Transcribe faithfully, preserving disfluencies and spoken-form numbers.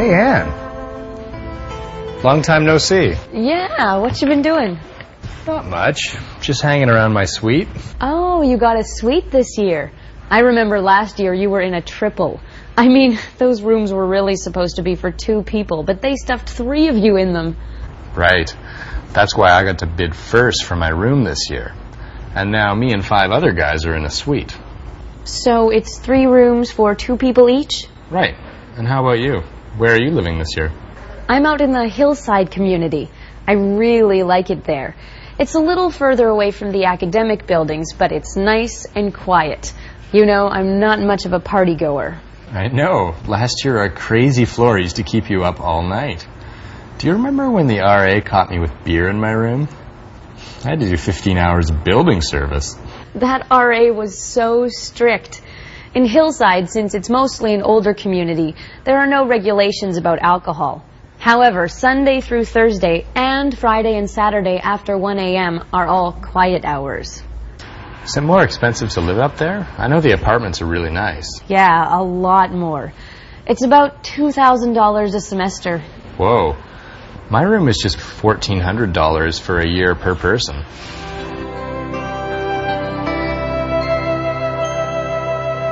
Hey, Anne. Long time no see. Yeah, what you been doing? Not much. Just hanging around my suite. Oh, you got a suite this year. I remember last year you were in a triple. I mean, those rooms were really supposed to be for two people, but they stuffed three of you in them. Right. That's why I got to bid first for my room this year. And now me and five other guys are in a suite. So it's three rooms for two people each? Right. And how about you? Where are you living this year? I'm out in the hillside community. I really like it there. It's a little further away from the academic buildings, but it's nice and quiet. You know, I'm not much of a party goer. I know. Last year our crazy floor used to keep you up all night. Do you remember when the R A caught me with beer in my room? I had to do fifteen hours of building service. That R A was so strict. In Hillside, since it's mostly an older community, there are no regulations about alcohol. However, Sunday through Thursday and Friday and Saturday after one a.m. are all quiet hours. Is it more expensive to live up there? I know the apartments are really nice. Yeah, a lot more. It's about two thousand dollars a semester. Whoa. My room is just fourteen hundred dollars for a year per person.